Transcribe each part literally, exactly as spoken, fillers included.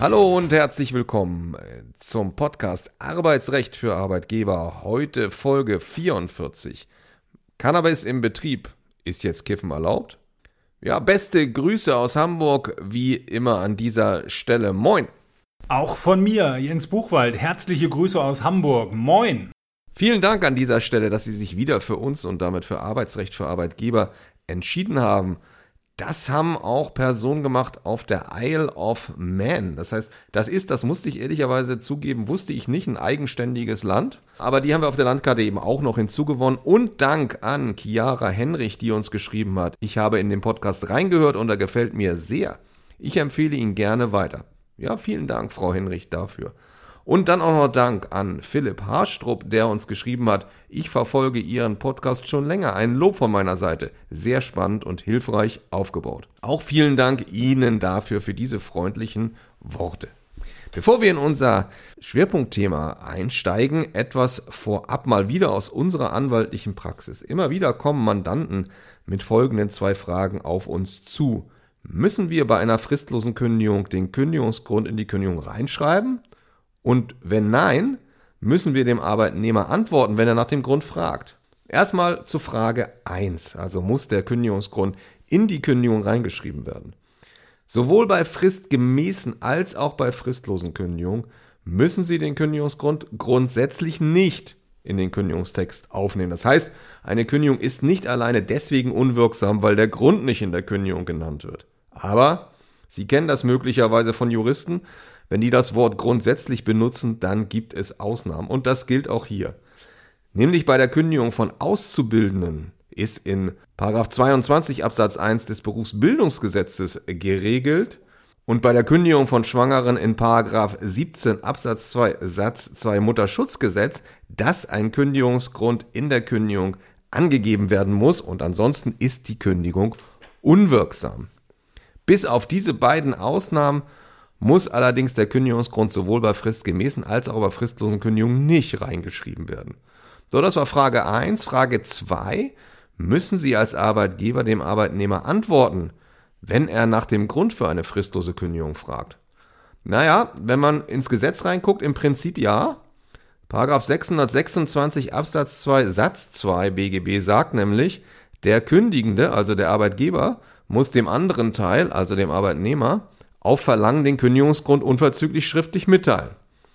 Hallo und herzlich willkommen zum Podcast Arbeitsrecht für Arbeitgeber. Heute Folge vierundvierzig. Cannabis im Betrieb. Ist jetzt Kiffen erlaubt? Ja, beste Grüße aus Hamburg, wie immer an dieser Stelle. Moin! Auch von mir, Jens Buchwald. Herzliche Grüße aus Hamburg. Moin! Vielen Dank an dieser Stelle, dass Sie sich wieder für uns und damit für Arbeitsrecht für Arbeitgeber entschieden haben. Das haben auch Personen gemacht auf der Isle of Man. Das heißt, das ist, das musste ich ehrlicherweise zugeben, wusste ich nicht, ein eigenständiges Land. Aber die haben wir auf der Landkarte eben auch noch hinzugewonnen. Und Dank an Chiara Henrich, die uns geschrieben hat. Ich habe in den Podcast reingehört und er gefällt mir sehr. Ich empfehle ihn gerne weiter. Ja, vielen Dank, Frau Henrich, dafür. Und dann auch noch Dank an Philipp Haarstrup, der uns geschrieben hat, ich verfolge Ihren Podcast schon länger. Ein Lob von meiner Seite. Sehr spannend und hilfreich aufgebaut. Auch vielen Dank Ihnen dafür, für diese freundlichen Worte. Bevor wir in unser Schwerpunktthema einsteigen, etwas vorab mal wieder aus unserer anwaltlichen Praxis. Immer wieder kommen Mandanten mit folgenden zwei Fragen auf uns zu. Müssen wir bei einer fristlosen Kündigung den Kündigungsgrund in die Kündigung reinschreiben? Und wenn nein, müssen wir dem Arbeitnehmer antworten, wenn er nach dem Grund fragt. Erstmal zur Frage eins, also muss der Kündigungsgrund in die Kündigung reingeschrieben werden. Sowohl bei fristgemäßen als auch bei fristlosen Kündigungen müssen Sie den Kündigungsgrund grundsätzlich nicht in den Kündigungstext aufnehmen. Das heißt, eine Kündigung ist nicht alleine deswegen unwirksam, weil der Grund nicht in der Kündigung genannt wird. Aber Sie kennen das möglicherweise von Juristen. Wenn die das Wort grundsätzlich benutzen, dann gibt es Ausnahmen. Und das gilt auch hier. Nämlich bei der Kündigung von Auszubildenden ist in Paragraph zweiundzwanzig Absatz eins des Berufsbildungsgesetzes geregelt und bei der Kündigung von Schwangeren in Paragraph siebzehn Absatz zwei Satz zwei Mutterschutzgesetz, dass ein Kündigungsgrund in der Kündigung angegeben werden muss und ansonsten ist die Kündigung unwirksam. Bis auf diese beiden Ausnahmen muss allerdings der Kündigungsgrund sowohl bei fristgemäßen als auch bei fristlosen Kündigungen nicht reingeschrieben werden. So, das war Frage eins. Frage zwei. Müssen Sie als Arbeitgeber dem Arbeitnehmer antworten, wenn er nach dem Grund für eine fristlose Kündigung fragt? Naja, wenn man ins Gesetz reinguckt, im Prinzip ja. Paragraph sechshundertsechsundzwanzig Absatz zwei Satz zwei B G B sagt nämlich, der Kündigende, also der Arbeitgeber, muss dem anderen Teil, also dem Arbeitnehmer, auf Verlangen den Kündigungsgrund unverzüglich schriftlich mitteilen.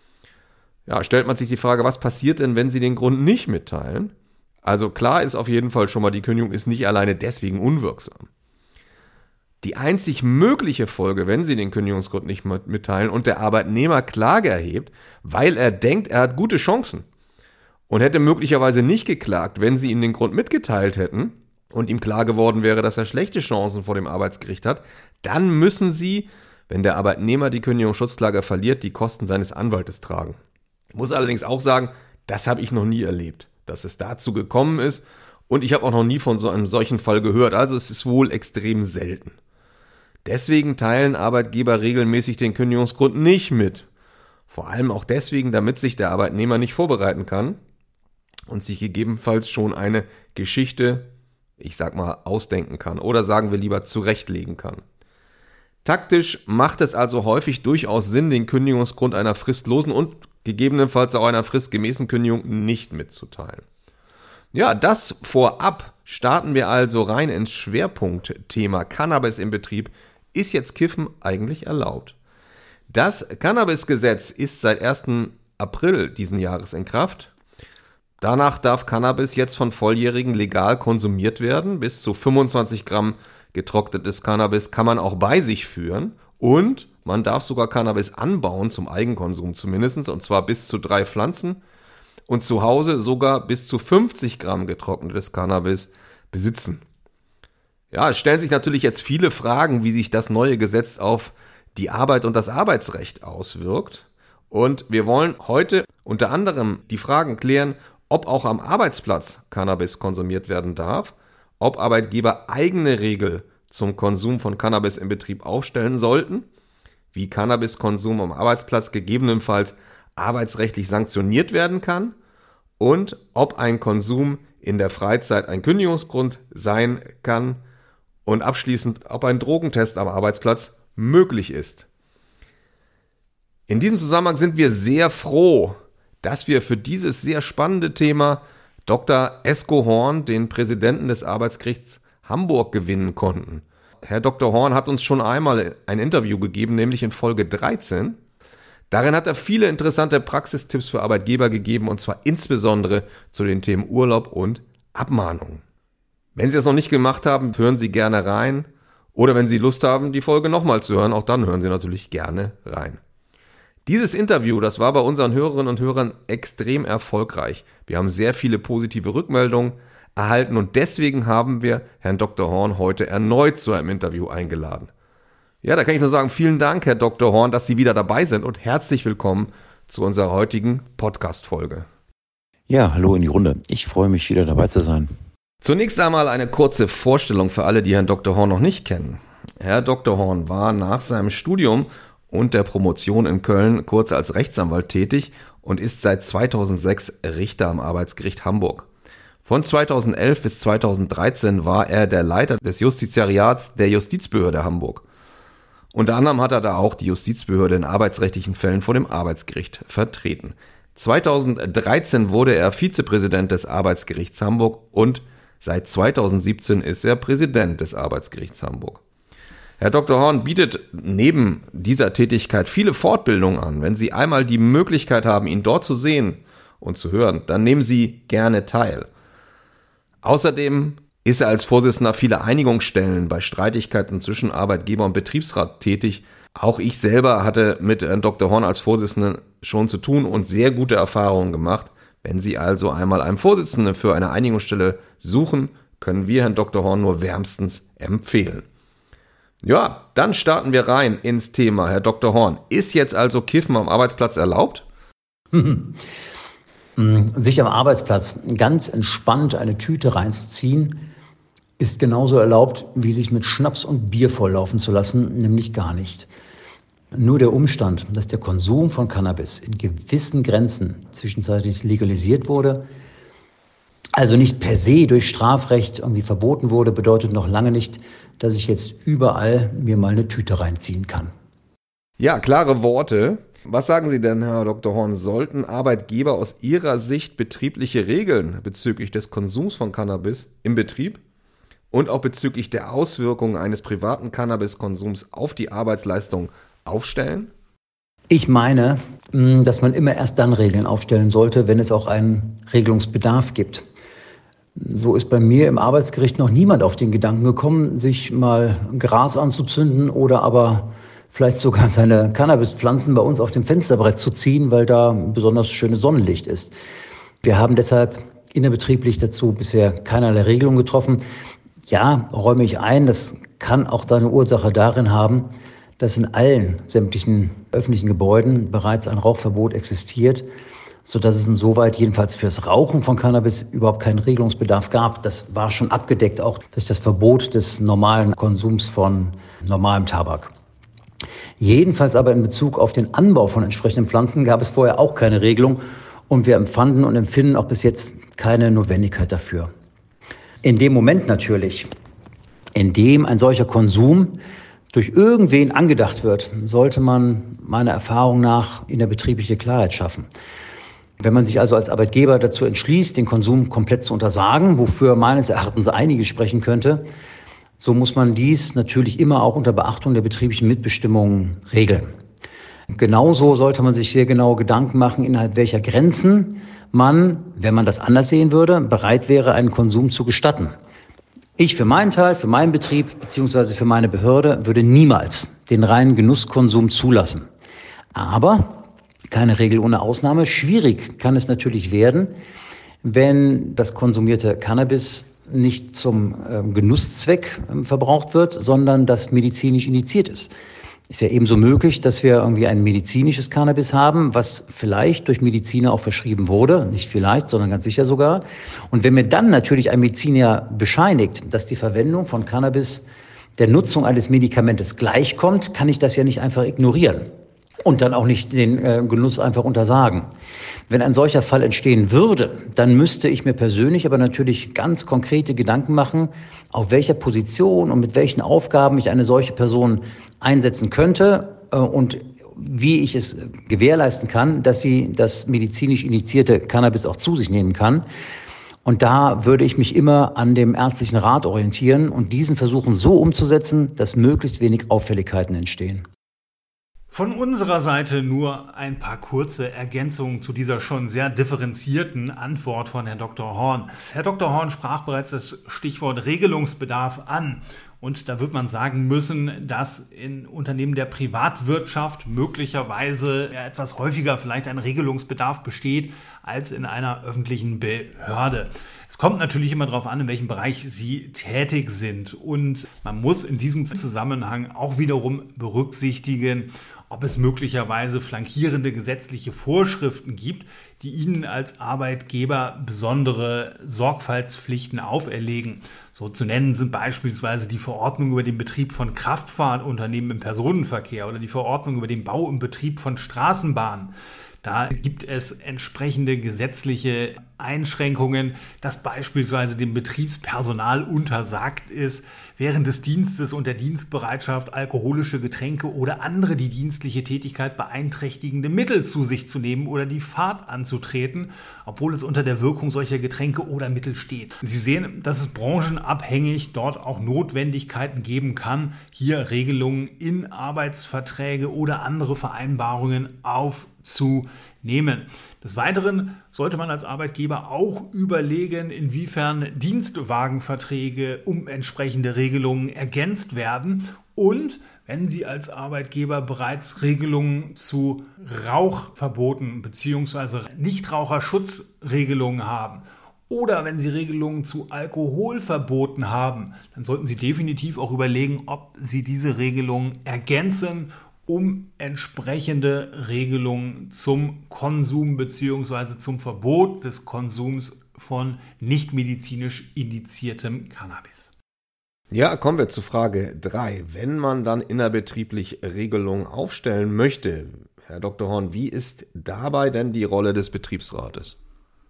Ja, stellt man sich die Frage, was passiert denn, wenn Sie den Grund nicht mitteilen? Also klar ist auf jeden Fall schon mal, die Kündigung ist nicht alleine deswegen unwirksam. Die einzig mögliche Folge, wenn Sie den Kündigungsgrund nicht mitteilen und der Arbeitnehmer Klage erhebt, weil er denkt, er hat gute Chancen und hätte möglicherweise nicht geklagt, wenn Sie ihm den Grund mitgeteilt hätten und ihm klar geworden wäre, dass er schlechte Chancen vor dem Arbeitsgericht hat, dann müssen Sie, wenn der Arbeitnehmer die Kündigungsschutzklage verliert, die Kosten seines Anwaltes tragen. Ich muss allerdings auch sagen, das habe ich noch nie erlebt, dass es dazu gekommen ist und ich habe auch noch nie von so einem solchen Fall gehört, also es ist wohl extrem selten. Deswegen teilen Arbeitgeber regelmäßig den Kündigungsgrund nicht mit. Vor allem auch deswegen, damit sich der Arbeitnehmer nicht vorbereiten kann und sich gegebenenfalls schon eine Geschichte, ich sag mal, ausdenken kann oder sagen wir lieber zurechtlegen kann. Taktisch macht es also häufig durchaus Sinn, den Kündigungsgrund einer fristlosen und gegebenenfalls auch einer fristgemäßen Kündigung nicht mitzuteilen. Ja, das vorab. Starten wir also rein ins Schwerpunktthema Cannabis im Betrieb. Ist jetzt Kiffen eigentlich erlaubt? Das Cannabisgesetz ist seit ersten April diesen Jahres in Kraft. Danach darf Cannabis jetzt von Volljährigen legal konsumiert werden. Bis zu fünfundzwanzig Gramm getrocknetes Cannabis kann man auch bei sich führen und man darf sogar Cannabis anbauen, zum Eigenkonsum zumindest, und zwar bis zu drei Pflanzen und zu Hause sogar bis zu fünfzig Gramm getrocknetes Cannabis besitzen. Ja, es stellen sich natürlich jetzt viele Fragen, wie sich das neue Gesetz auf die Arbeit und das Arbeitsrecht auswirkt. Und wir wollen heute unter anderem die Fragen klären, ob auch am Arbeitsplatz Cannabis konsumiert werden darf, ob Arbeitgeber eigene Regeln zum Konsum von Cannabis im Betrieb aufstellen sollten, wie Cannabiskonsum am Arbeitsplatz gegebenenfalls arbeitsrechtlich sanktioniert werden kann und ob ein Konsum in der Freizeit ein Kündigungsgrund sein kann und abschließend, ob ein Drogentest am Arbeitsplatz möglich ist. In diesem Zusammenhang sind wir sehr froh, dass wir für dieses sehr spannende Thema Doktor Esko Horn, den Präsidenten des Arbeitsgerichts Hamburg, gewinnen konnten. Herr Doktor Horn hat uns schon einmal ein Interview gegeben, nämlich in Folge dreizehn. Darin hat er viele interessante Praxistipps für Arbeitgeber gegeben, und zwar insbesondere zu den Themen Urlaub und Abmahnung. Wenn Sie das noch nicht gemacht haben, hören Sie gerne rein. Oder wenn Sie Lust haben, die Folge nochmal zu hören, auch dann hören Sie natürlich gerne rein. Dieses Interview, das war bei unseren Hörerinnen und Hörern extrem erfolgreich. Wir haben sehr viele positive Rückmeldungen erhalten und deswegen haben wir Herrn Doktor Horn heute erneut zu einem Interview eingeladen. Ja, da kann ich nur sagen, vielen Dank, Herr Doktor Horn, dass Sie wieder dabei sind und herzlich willkommen zu unserer heutigen Podcast-Folge. Ja, hallo in die Runde. Ich freue mich, wieder dabei zu sein. Zunächst einmal eine kurze Vorstellung für alle, die Herrn Doktor Horn noch nicht kennen. Herr Doktor Horn war nach seinem Studium und der Promotion in Köln kurz als Rechtsanwalt tätig und ist seit zweitausendsechs Richter am Arbeitsgericht Hamburg. Von zweitausendelf bis zweitausenddreizehn war er der Leiter des Justiziariats der Justizbehörde Hamburg. Unter anderem hat er da auch die Justizbehörde in arbeitsrechtlichen Fällen vor dem Arbeitsgericht vertreten. zweitausenddreizehn wurde er Vizepräsident des Arbeitsgerichts Hamburg und seit zweitausendsiebzehn ist er Präsident des Arbeitsgerichts Hamburg. Herr Doktor Horn bietet neben dieser Tätigkeit viele Fortbildungen an. Wenn Sie einmal die Möglichkeit haben, ihn dort zu sehen und zu hören, dann nehmen Sie gerne teil. Außerdem ist er als Vorsitzender vieler Einigungsstellen bei Streitigkeiten zwischen Arbeitgeber und Betriebsrat tätig. Auch ich selber hatte mit Herrn Doktor Horn als Vorsitzenden schon zu tun und sehr gute Erfahrungen gemacht. Wenn Sie also einmal einen Vorsitzenden für eine Einigungsstelle suchen, können wir Herrn Doktor Horn nur wärmstens empfehlen. Ja, dann starten wir rein ins Thema. Herr Doktor Horn, ist jetzt also Kiffen am Arbeitsplatz erlaubt? Sich am Arbeitsplatz ganz entspannt eine Tüte reinzuziehen, ist genauso erlaubt, wie sich mit Schnaps und Bier volllaufen zu lassen, nämlich gar nicht. Nur der Umstand, dass der Konsum von Cannabis in gewissen Grenzen zwischenzeitlich legalisiert wurde, also nicht per se durch Strafrecht irgendwie verboten wurde, bedeutet noch lange nicht, dass ich jetzt überall mir mal eine Tüte reinziehen kann. Ja, klare Worte. Was sagen Sie denn, Herr Doktor Horn? Sollten Arbeitgeber aus Ihrer Sicht betriebliche Regeln bezüglich des Konsums von Cannabis im Betrieb und auch bezüglich der Auswirkungen eines privaten Cannabiskonsums auf die Arbeitsleistung aufstellen? Ich meine, dass man immer erst dann Regeln aufstellen sollte, wenn es auch einen Regelungsbedarf gibt. So ist bei mir im Arbeitsgericht noch niemand auf den Gedanken gekommen, sich mal Gras anzuzünden oder aber vielleicht sogar seine Cannabispflanzen bei uns auf dem Fensterbrett zu ziehen, weil da besonders schönes Sonnenlicht ist. Wir haben deshalb innerbetrieblich dazu bisher keinerlei Regelung getroffen. Ja, räume ich ein, das kann auch seine Ursache darin haben, dass in allen sämtlichen öffentlichen Gebäuden bereits ein Rauchverbot existiert, sodass es insoweit jedenfalls fürs Rauchen von Cannabis überhaupt keinen Regelungsbedarf gab. Das war schon abgedeckt, auch durch das Verbot des normalen Konsums von normalem Tabak. Jedenfalls aber in Bezug auf den Anbau von entsprechenden Pflanzen gab es vorher auch keine Regelung und wir empfanden und empfinden auch bis jetzt keine Notwendigkeit dafür. In dem Moment natürlich, in dem ein solcher Konsum durch irgendwen angedacht wird, sollte man meiner Erfahrung nach innerbetriebliche Klarheit schaffen. Wenn man sich also als Arbeitgeber dazu entschließt, den Konsum komplett zu untersagen, wofür meines Erachtens einige sprechen könnte, so muss man dies natürlich immer auch unter Beachtung der betrieblichen Mitbestimmung regeln. Genauso sollte man sich sehr genau Gedanken machen, innerhalb welcher Grenzen man, wenn man das anders sehen würde, bereit wäre, einen Konsum zu gestatten. Ich für meinen Teil, für meinen Betrieb bzw. für meine Behörde würde niemals den reinen Genusskonsum zulassen. Aber keine Regel ohne Ausnahme. Schwierig kann es natürlich werden, wenn das konsumierte Cannabis nicht zum äh, Genusszweck äh, verbraucht wird, sondern das medizinisch indiziert ist. Ist ja ebenso möglich, dass wir irgendwie ein medizinisches Cannabis haben, was vielleicht durch Mediziner auch verschrieben wurde. Nicht vielleicht, sondern ganz sicher sogar. Und wenn mir dann natürlich ein Mediziner bescheinigt, dass die Verwendung von Cannabis der Nutzung eines Medikamentes gleichkommt, kann ich das ja nicht einfach ignorieren und dann auch nicht den äh, Genuss einfach untersagen. Wenn ein solcher Fall entstehen würde, dann müsste ich mir persönlich aber natürlich ganz konkrete Gedanken machen, auf welcher Position und mit welchen Aufgaben ich eine solche Person einsetzen könnte äh, und wie ich es gewährleisten kann, dass sie das medizinisch indizierte Cannabis auch zu sich nehmen kann. Und da würde ich mich immer an dem ärztlichen Rat orientieren und diesen versuchen so umzusetzen, dass möglichst wenig Auffälligkeiten entstehen. Von unserer Seite nur ein paar kurze Ergänzungen zu dieser schon sehr differenzierten Antwort von Herrn Doktor Horn. Herr Doktor Horn sprach bereits das Stichwort Regelungsbedarf an. Und da wird man sagen müssen, dass in Unternehmen der Privatwirtschaft möglicherweise etwas häufiger vielleicht ein Regelungsbedarf besteht als in einer öffentlichen Behörde. Es kommt natürlich immer darauf an, in welchem Bereich Sie tätig sind. Und man muss in diesem Zusammenhang auch wiederum berücksichtigen, ob es möglicherweise flankierende gesetzliche Vorschriften gibt, die Ihnen als Arbeitgeber besondere Sorgfaltspflichten auferlegen. So zu nennen sind beispielsweise die Verordnung über den Betrieb von Kraftfahrtunternehmen im Personenverkehr oder die Verordnung über den Bau und Betrieb von Straßenbahnen. Da gibt es entsprechende gesetzliche Einschränkungen, dass beispielsweise dem Betriebspersonal untersagt ist, während des Dienstes und der Dienstbereitschaft alkoholische Getränke oder andere die dienstliche Tätigkeit beeinträchtigende Mittel zu sich zu nehmen oder die Fahrt anzutreten, obwohl es unter der Wirkung solcher Getränke oder Mittel steht. Sie sehen, dass es branchenabhängig dort auch Notwendigkeiten geben kann, hier Regelungen in Arbeitsverträge oder andere Vereinbarungen aufzunehmen. Des Weiteren sollte man als Arbeitgeber auch überlegen, inwiefern Dienstwagenverträge um entsprechende Regelungen ergänzt werden und wenn Sie als Arbeitgeber bereits Regelungen zu Rauchverboten bzw. Nichtraucherschutzregelungen haben oder wenn Sie Regelungen zu Alkoholverboten haben, dann sollten Sie definitiv auch überlegen, ob Sie diese Regelungen ergänzen, um entsprechende Regelungen zum Konsum bzw. zum Verbot des Konsums von nicht medizinisch indiziertem Cannabis. Ja, kommen wir zu Frage drei. Wenn man dann innerbetrieblich Regelungen aufstellen möchte, Herr Doktor Horn, wie ist dabei denn die Rolle des Betriebsrates?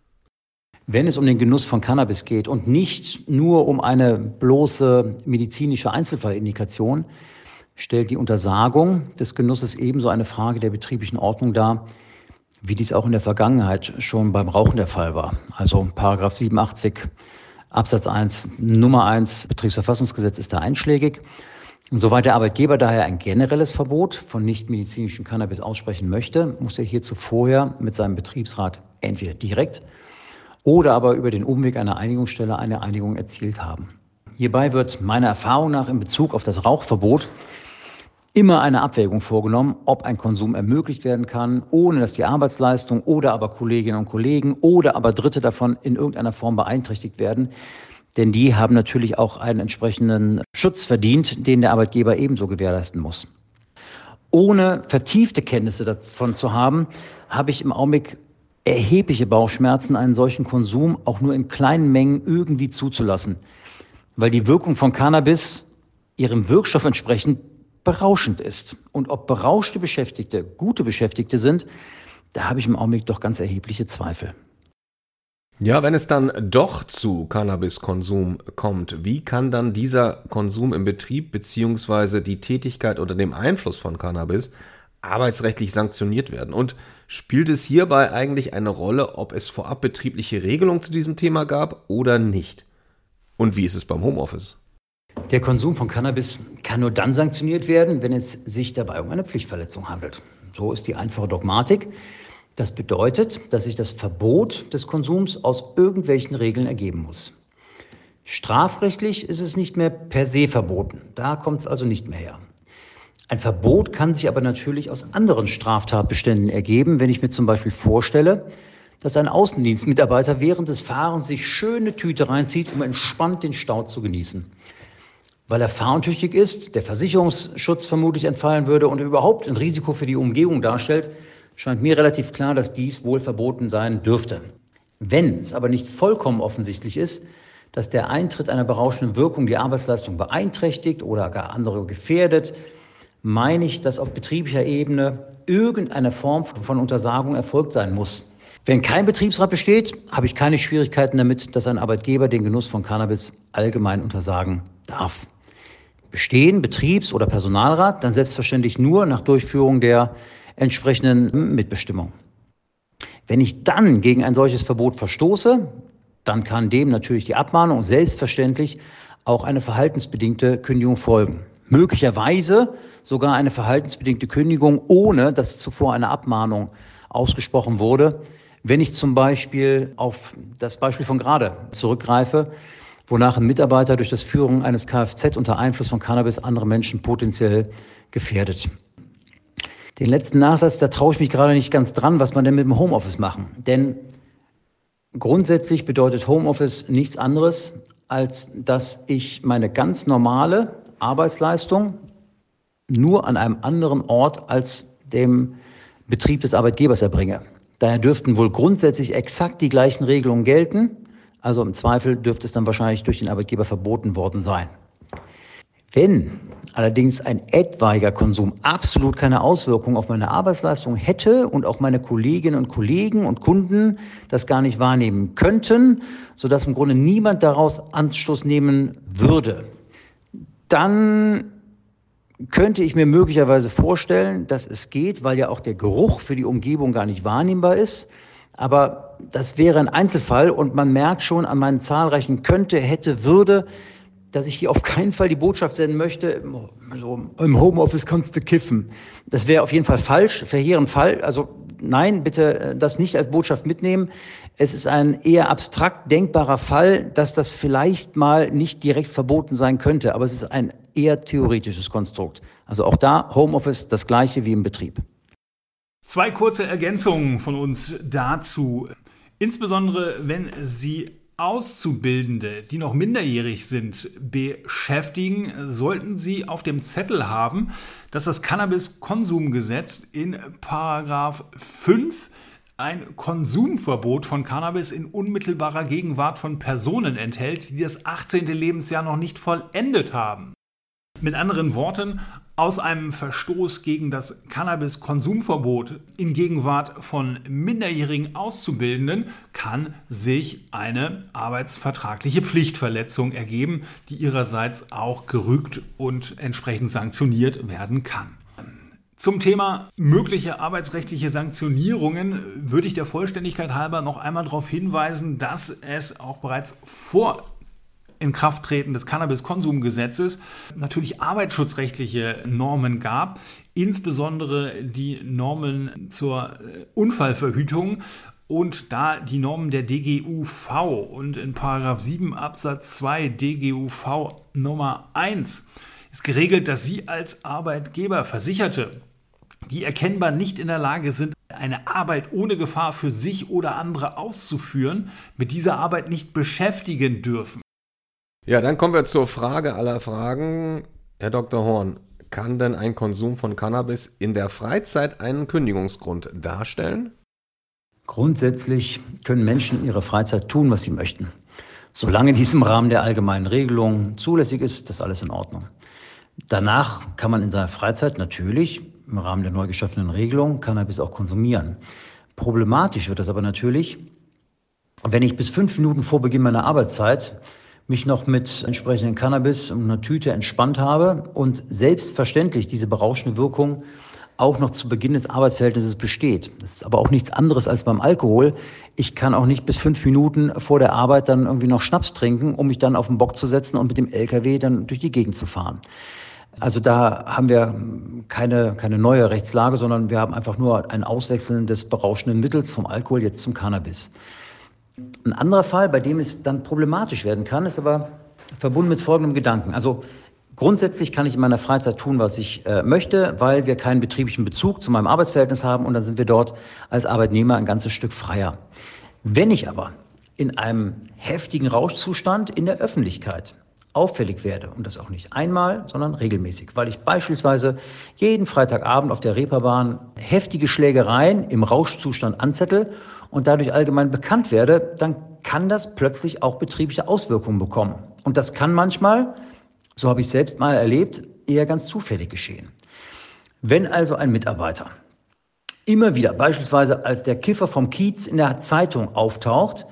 Wenn es um den Genuss von Cannabis geht und nicht nur um eine bloße medizinische Einzelfallindikation, stellt die Untersagung des Genusses ebenso eine Frage der betrieblichen Ordnung dar, wie dies auch in der Vergangenheit schon beim Rauchen der Fall war. Also Paragraph siebenundachtzig Absatz eins Nummer eins Betriebsverfassungsgesetz ist da einschlägig. Und soweit der Arbeitgeber daher ein generelles Verbot von nichtmedizinischem Cannabis aussprechen möchte, muss er hierzu vorher mit seinem Betriebsrat entweder direkt oder aber über den Umweg einer Einigungsstelle eine Einigung erzielt haben. Hierbei wird meiner Erfahrung nach in Bezug auf das Rauchverbot immer eine Abwägung vorgenommen, ob ein Konsum ermöglicht werden kann, ohne dass die Arbeitsleistung oder aber Kolleginnen und Kollegen oder aber Dritte davon in irgendeiner Form beeinträchtigt werden. Denn die haben natürlich auch einen entsprechenden Schutz verdient, den der Arbeitgeber ebenso gewährleisten muss. Ohne vertiefte Kenntnisse davon zu haben, habe ich im Augenblick erhebliche Bauchschmerzen, einen solchen Konsum auch nur in kleinen Mengen irgendwie zuzulassen, weil die Wirkung von Cannabis ihrem Wirkstoff entsprechend berauschend ist. Und ob berauschte Beschäftigte gute Beschäftigte sind, da habe ich im Augenblick doch ganz erhebliche Zweifel. Ja, wenn es dann doch zu Cannabiskonsum kommt, wie kann dann dieser Konsum im Betrieb bzw. die Tätigkeit unter dem Einfluss von Cannabis arbeitsrechtlich sanktioniert werden? Und spielt es hierbei eigentlich eine Rolle, ob es vorab betriebliche Regelungen zu diesem Thema gab oder nicht? Und wie ist es beim Homeoffice? Der Konsum von Cannabis kann nur dann sanktioniert werden, wenn es sich dabei um eine Pflichtverletzung handelt. So ist die einfache Dogmatik. Das bedeutet, dass sich das Verbot des Konsums aus irgendwelchen Regeln ergeben muss. Strafrechtlich ist es nicht mehr per se verboten. Da kommt es also nicht mehr her. Ein Verbot kann sich aber natürlich aus anderen Straftatbeständen ergeben, wenn ich mir zum Beispiel vorstelle, dass ein Außendienstmitarbeiter während des Fahrens sich schöne Tüte reinzieht, um entspannt den Stau zu genießen. Weil er fahruntüchtig ist, der Versicherungsschutz vermutlich entfallen würde und überhaupt ein Risiko für die Umgebung darstellt, scheint mir relativ klar, dass dies wohl verboten sein dürfte. Wenn es aber nicht vollkommen offensichtlich ist, dass der Eintritt einer berauschenden Wirkung die Arbeitsleistung beeinträchtigt oder gar andere gefährdet, meine ich, dass auf betrieblicher Ebene irgendeine Form von Untersagung erfolgt sein muss. Wenn kein Betriebsrat besteht, habe ich keine Schwierigkeiten damit, dass ein Arbeitgeber den Genuss von Cannabis allgemein untersagen darf. bestehen, Betriebs- oder Personalrat, dann selbstverständlich nur nach Durchführung der entsprechenden Mitbestimmung. Wenn ich dann gegen ein solches Verbot verstoße, dann kann dem natürlich die Abmahnung und selbstverständlich auch eine verhaltensbedingte Kündigung folgen. Möglicherweise sogar eine verhaltensbedingte Kündigung, ohne dass zuvor eine Abmahnung ausgesprochen wurde. Wenn ich zum Beispiel auf das Beispiel von gerade zurückgreife, wonach ein Mitarbeiter durch das Führen eines Kfz unter Einfluss von Cannabis andere Menschen potenziell gefährdet. Den letzten Nachsatz, da traue ich mich gerade nicht ganz dran, was man denn mit dem Homeoffice machen. Denn grundsätzlich bedeutet Homeoffice nichts anderes, als dass ich meine ganz normale Arbeitsleistung nur an einem anderen Ort als dem Betrieb des Arbeitgebers erbringe. Daher dürften wohl grundsätzlich exakt die gleichen Regelungen gelten. Also im Zweifel dürfte es dann wahrscheinlich durch den Arbeitgeber verboten worden sein. Wenn allerdings ein etwaiger Konsum absolut keine Auswirkungen auf meine Arbeitsleistung hätte und auch meine Kolleginnen und Kollegen und Kunden das gar nicht wahrnehmen könnten, sodass im Grunde niemand daraus Anstoß nehmen würde, dann könnte ich mir möglicherweise vorstellen, dass es geht, weil ja auch der Geruch für die Umgebung gar nicht wahrnehmbar ist. Aber das wäre ein Einzelfall und man merkt schon an meinen zahlreichen könnte, hätte, würde, dass ich hier auf keinen Fall die Botschaft senden möchte, also im Homeoffice kannst du kiffen. Das wäre auf jeden Fall falsch, verheerend Fall. Also nein, bitte das nicht als Botschaft mitnehmen. Es ist ein eher abstrakt denkbarer Fall, dass das vielleicht mal nicht direkt verboten sein könnte, aber es ist ein eher theoretisches Konstrukt. Also auch da Homeoffice das gleiche wie im Betrieb. Zwei kurze Ergänzungen von uns dazu. Insbesondere wenn Sie Auszubildende, die noch minderjährig sind, beschäftigen, sollten Sie auf dem Zettel haben, dass das Cannabiskonsumgesetz in Paragraph fünf ein Konsumverbot von Cannabis in unmittelbarer Gegenwart von Personen enthält, die das achtzehnte Lebensjahr noch nicht vollendet haben. Mit anderen Worten, aus einem Verstoß gegen das Cannabiskonsumverbot in Gegenwart von minderjährigen Auszubildenden kann sich eine arbeitsvertragliche Pflichtverletzung ergeben, die ihrerseits auch gerügt und entsprechend sanktioniert werden kann. Zum Thema mögliche arbeitsrechtliche Sanktionierungen würde ich der Vollständigkeit halber noch einmal darauf hinweisen, dass es auch bereits vor Inkrafttreten des Cannabiskonsumgesetzes natürlich arbeitsschutzrechtliche Normen gab, insbesondere die Normen zur Unfallverhütung und da die Normen der D G U V und in Paragraph sieben Absatz zwei D G U V Nummer eins ist geregelt, dass Sie als Arbeitgeber Versicherte, die erkennbar nicht in der Lage sind, eine Arbeit ohne Gefahr für sich oder andere auszuführen, mit dieser Arbeit nicht beschäftigen dürfen. Ja, dann kommen wir zur Frage aller Fragen. Herr Doktor Horn, kann denn ein Konsum von Cannabis in der Freizeit einen Kündigungsgrund darstellen? Grundsätzlich können Menschen in ihrer Freizeit tun, was sie möchten. Solange dies im Rahmen der allgemeinen Regelungen zulässig ist, ist das alles in Ordnung. Danach kann man in seiner Freizeit natürlich im Rahmen der neu geschaffenen Regelung Cannabis auch konsumieren. Problematisch wird das aber natürlich, wenn ich bis fünf Minuten vor Beginn meiner Arbeitszeit mich noch mit entsprechenden Cannabis und einer Tüte entspannt habe und selbstverständlich diese berauschende Wirkung auch noch zu Beginn des Arbeitsverhältnisses besteht. Das ist aber auch nichts anderes als beim Alkohol. Ich kann auch nicht bis fünf Minuten vor der Arbeit dann irgendwie noch Schnaps trinken, um mich dann auf den Bock zu setzen und mit dem L K W dann durch die Gegend zu fahren. Also da haben wir keine, keine neue Rechtslage, sondern wir haben einfach nur ein Auswechseln des berauschenden Mittels vom Alkohol jetzt zum Cannabis. Ein anderer Fall, bei dem es dann problematisch werden kann, ist aber verbunden mit folgendem Gedanken. Also grundsätzlich kann ich in meiner Freizeit tun, was ich äh, möchte, weil wir keinen betrieblichen Bezug zu meinem Arbeitsverhältnis haben und dann sind wir dort als Arbeitnehmer ein ganzes Stück freier. Wenn ich aber in einem heftigen Rauschzustand in der Öffentlichkeit auffällig werde, und das auch nicht einmal, sondern regelmäßig, weil ich beispielsweise jeden Freitagabend auf der Reeperbahn heftige Schlägereien im Rauschzustand anzettel und dadurch allgemein bekannt werde, dann kann das plötzlich auch betriebliche Auswirkungen bekommen. Und das kann manchmal, so habe ich selbst mal erlebt, eher ganz zufällig geschehen. Wenn also ein Mitarbeiter immer wieder, beispielsweise als der Kiffer vom Kiez in der Zeitung auftaucht,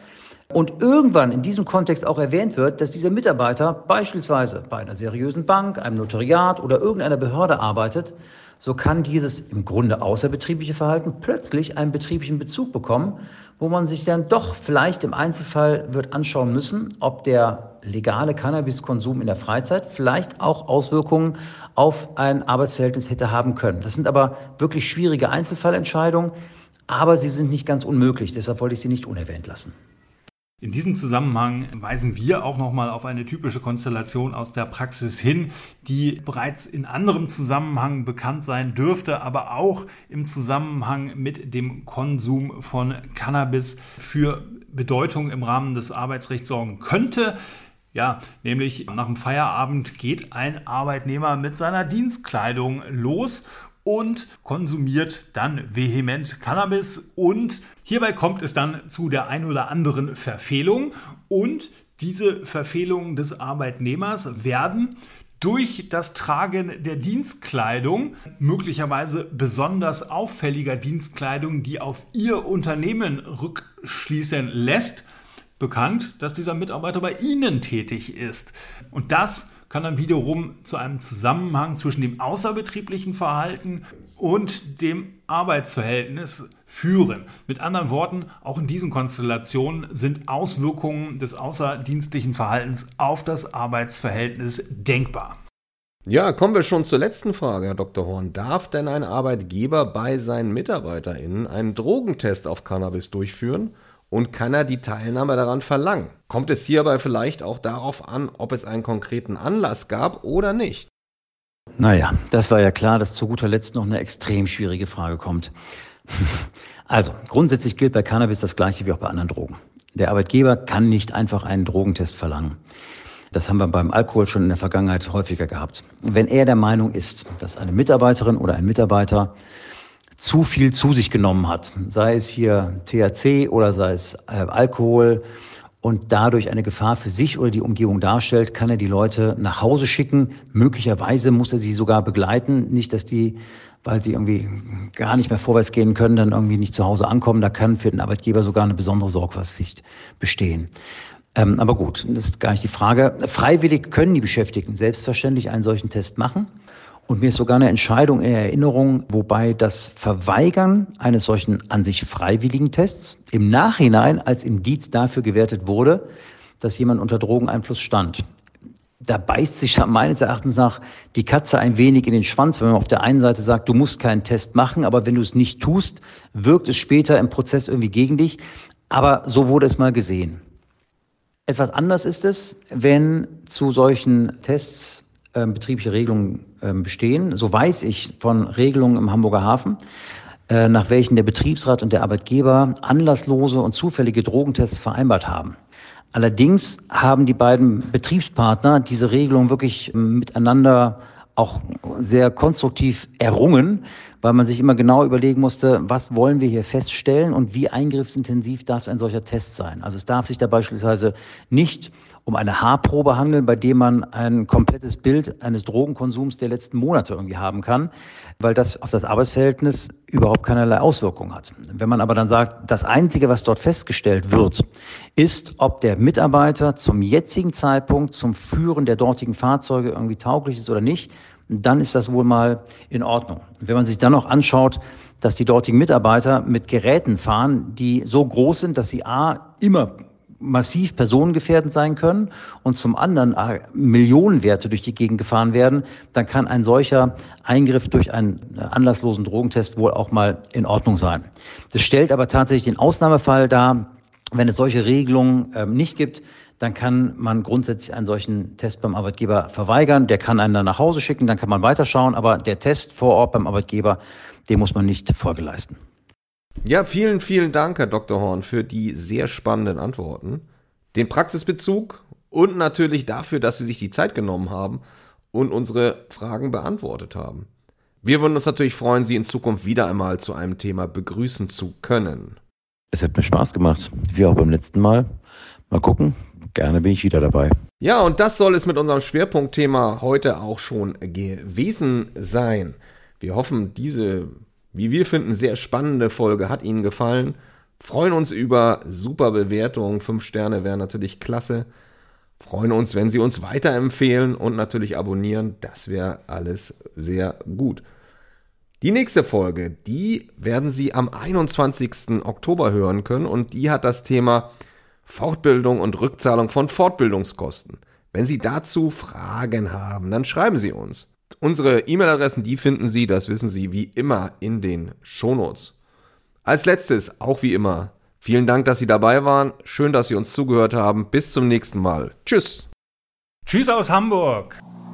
und irgendwann in diesem Kontext auch erwähnt wird, dass dieser Mitarbeiter beispielsweise bei einer seriösen Bank, einem Notariat oder irgendeiner Behörde arbeitet, so kann dieses im Grunde außerbetriebliche Verhalten plötzlich einen betrieblichen Bezug bekommen, wo man sich dann doch vielleicht im Einzelfall wird anschauen müssen, ob der legale Cannabiskonsum in der Freizeit vielleicht auch Auswirkungen auf ein Arbeitsverhältnis hätte haben können. Das sind aber wirklich schwierige Einzelfallentscheidungen, aber sie sind nicht ganz unmöglich, deshalb wollte ich sie nicht unerwähnt lassen. In diesem Zusammenhang weisen wir auch nochmal auf eine typische Konstellation aus der Praxis hin, die bereits in anderem Zusammenhang bekannt sein dürfte, aber auch im Zusammenhang mit dem Konsum von Cannabis für Bedeutung im Rahmen des Arbeitsrechts sorgen könnte. Ja, nämlich nach dem Feierabend geht ein Arbeitnehmer mit seiner Dienstkleidung los und konsumiert dann vehement Cannabis, und hierbei kommt es dann zu der ein oder anderen Verfehlung, und diese Verfehlungen des Arbeitnehmers werden durch das Tragen der Dienstkleidung, möglicherweise besonders auffälliger Dienstkleidung, die auf ihr Unternehmen rückschließen lässt, bekannt, dass dieser Mitarbeiter bei Ihnen tätig ist. Und das kann dann wiederum zu einem Zusammenhang zwischen dem außerbetrieblichen Verhalten und dem Arbeitsverhältnis führen. Mit anderen Worten, auch in diesen Konstellationen sind Auswirkungen des außerdienstlichen Verhaltens auf das Arbeitsverhältnis denkbar. Ja, kommen wir schon zur letzten Frage, Herr Doktor Horn. Darf denn ein Arbeitgeber bei seinen MitarbeiterInnen einen Drogentest auf Cannabis durchführen? Und kann er die Teilnahme daran verlangen? Kommt es hierbei vielleicht auch darauf an, ob es einen konkreten Anlass gab oder nicht? Naja, das war ja klar, dass zu guter Letzt noch eine extrem schwierige Frage kommt. Also, grundsätzlich gilt bei Cannabis das Gleiche wie auch bei anderen Drogen. Der Arbeitgeber kann nicht einfach einen Drogentest verlangen. Das haben wir beim Alkohol schon in der Vergangenheit häufiger gehabt. Wenn er der Meinung ist, dass eine Mitarbeiterin oder ein Mitarbeiter zu viel zu sich genommen hat, sei es hier T H C oder sei es äh, Alkohol, und dadurch eine Gefahr für sich oder die Umgebung darstellt, kann er die Leute nach Hause schicken. Möglicherweise muss er sie sogar begleiten. Nicht, dass die, weil sie irgendwie gar nicht mehr vorwärts gehen können, dann irgendwie nicht zu Hause ankommen. Da kann für den Arbeitgeber sogar eine besondere Sorgfaltspflicht bestehen. Ähm, aber gut, das ist gar nicht die Frage. Freiwillig können die Beschäftigten selbstverständlich einen solchen Test machen. Und mir ist sogar eine Entscheidung in Erinnerung, wobei das Verweigern eines solchen an sich freiwilligen Tests im Nachhinein als Indiz dafür gewertet wurde, dass jemand unter Drogeneinfluss stand. Da beißt sich meines Erachtens nach die Katze ein wenig in den Schwanz, wenn man auf der einen Seite sagt, du musst keinen Test machen, aber wenn du es nicht tust, wirkt es später im Prozess irgendwie gegen dich. Aber so wurde es mal gesehen. Etwas anders ist es, wenn zu solchen Tests äh, betriebliche Regelungen äh, bestehen. So weiß ich von Regelungen im Hamburger Hafen, äh, nach welchen der Betriebsrat und der Arbeitgeber anlasslose und zufällige Drogentests vereinbart haben. Allerdings haben die beiden Betriebspartner diese Regelung wirklich miteinander auch sehr konstruktiv errungen, weil man sich immer genau überlegen musste, was wollen wir hier feststellen und wie eingriffsintensiv darf ein solcher Test sein. Also es darf sich da beispielsweise nicht um eine Haarprobe handeln, bei dem man ein komplettes Bild eines Drogenkonsums der letzten Monate irgendwie haben kann, weil das auf das Arbeitsverhältnis überhaupt keinerlei Auswirkungen hat. Wenn man aber dann sagt, das Einzige, was dort festgestellt wird, ist, ob der Mitarbeiter zum jetzigen Zeitpunkt zum Führen der dortigen Fahrzeuge irgendwie tauglich ist oder nicht, dann ist das wohl mal in Ordnung. Wenn man sich dann noch anschaut, dass die dortigen Mitarbeiter mit Geräten fahren, die so groß sind, dass sie a. immer massiv personengefährdend sein können und zum anderen Millionenwerte durch die Gegend gefahren werden, dann kann ein solcher Eingriff durch einen anlasslosen Drogentest wohl auch mal in Ordnung sein. Das stellt aber tatsächlich den Ausnahmefall dar. Wenn es solche Regelungen ähm, nicht gibt, dann kann man grundsätzlich einen solchen Test beim Arbeitgeber verweigern. Der kann einen dann nach Hause schicken, dann kann man weiterschauen, aber der Test vor Ort beim Arbeitgeber, den muss man nicht Folge leisten. Ja, vielen, vielen Dank, Herr Doktor Horn, für die sehr spannenden Antworten, den Praxisbezug und natürlich dafür, dass Sie sich die Zeit genommen haben und unsere Fragen beantwortet haben. Wir würden uns natürlich freuen, Sie in Zukunft wieder einmal zu einem Thema begrüßen zu können. Es hat mir Spaß gemacht, wie auch beim letzten Mal. Mal gucken, gerne bin ich wieder dabei. Ja, und das soll es mit unserem Schwerpunktthema heute auch schon gewesen sein. Wir hoffen, diese, wie wir finden, sehr spannende Folge hat Ihnen gefallen. Freuen uns über super Bewertungen. Fünf Sterne wären natürlich klasse. Freuen uns, wenn Sie uns weiterempfehlen und natürlich abonnieren. Das wäre alles sehr gut. Die nächste Folge, die werden Sie am einundzwanzigsten Oktober hören können und die hat das Thema Fortbildung und Rückzahlung von Fortbildungskosten. Wenn Sie dazu Fragen haben, dann schreiben Sie uns. Unsere E-Mail-Adressen, die finden Sie, das wissen Sie, wie immer in den Shownotes. Als letztes, auch wie immer, vielen Dank, dass Sie dabei waren. Schön, dass Sie uns zugehört haben. Bis zum nächsten Mal. Tschüss. Tschüss aus Hamburg.